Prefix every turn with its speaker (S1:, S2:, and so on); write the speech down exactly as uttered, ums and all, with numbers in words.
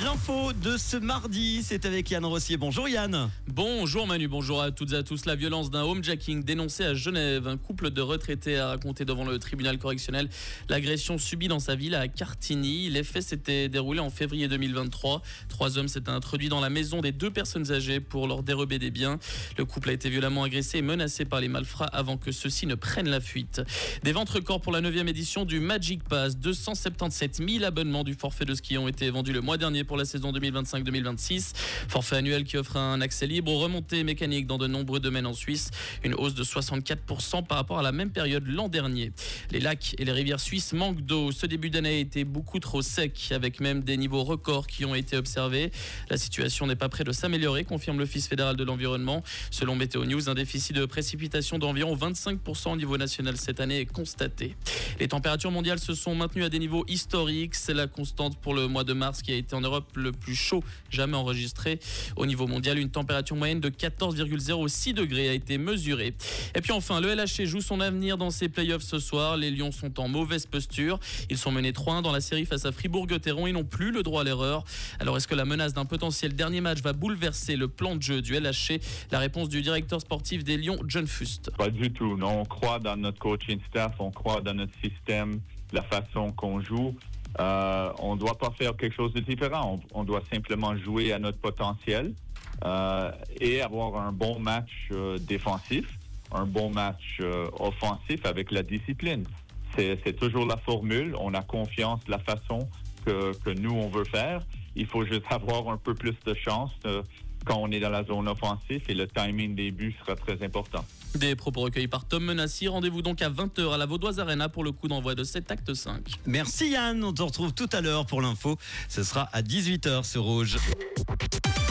S1: L'info de ce mardi, c'est avec Yann Rossier. Bonjour Yann.
S2: Bonjour Manu, bonjour à toutes et à tous. La violence d'un homejacking dénoncé à Genève. Un couple de retraités a raconté devant le tribunal correctionnel l'agression subie dans sa ville à Cartigny. Les faits s'étaient déroulés en février deux mille vingt-trois. Trois hommes s'étaient introduits dans la maison des deux personnes âgées pour leur dérober des biens. Le couple a été violemment agressé et menacé par les malfrats avant que ceux-ci ne prennent la fuite. Des ventes records pour la neuvième édition du Magic Pass. deux cent soixante-dix-sept mille abonnements du forfait de ski ont été vendus le mois dernier pour la saison deux mille vingt-cinq deux mille vingt-six. Forfait annuel qui offre un accès libre aux remontées mécaniques dans de nombreux domaines en Suisse. Une hausse de soixante-quatre pour cent par rapport à la même période l'an dernier. Les lacs et les rivières suisses manquent d'eau. Ce début d'année a été beaucoup trop sec, avec même des niveaux records qui ont été observés. La situation n'est pas près de s'améliorer, confirme l'Office fédéral de l'environnement. Selon Météo News, un déficit de précipitation d'environ vingt-cinq pour cent au niveau national cette année est constaté. Les températures mondiales se sont maintenues à des niveaux historiques. C'est la constante pour le mois de mars qui a été en Europe le plus chaud jamais enregistré. Au niveau mondial, une température moyenne de quatorze virgule zéro six degrés a été mesurée. Et puis enfin, le L H C joue son avenir dans ses playoffs ce soir. Les Lions sont en mauvaise posture. Ils sont menés trois un dans la série face à Fribourg-Gotteron et n'ont plus le droit à l'erreur. Alors est-ce que la menace d'un potentiel dernier match va bouleverser le plan de jeu du L H C? La réponse du directeur sportif des Lions, John Fust.
S3: Pas du tout, non. On croit dans notre coaching staff, on croit dans notre système, la façon qu'on joue. Euh, on ne doit pas faire quelque chose de différent. On, on doit simplement jouer à notre potentiel euh, et avoir un bon match euh, défensif, un bon match euh, offensif avec la discipline. C'est, c'est toujours la formule. On a confiance de la façon que, que nous, on veut faire. Il faut juste avoir un peu plus de chance euh, quand on est dans la zone offensive et le timing des buts sera très important.
S2: Des propos recueillis par Tom Menassi. Rendez-vous donc à vingt heures à la Vaudoise Arena pour le coup d'envoi de cet acte cinq.
S1: Merci Yann, on te retrouve tout à l'heure pour l'info. Ce sera à dix-huit heures sur Rouge.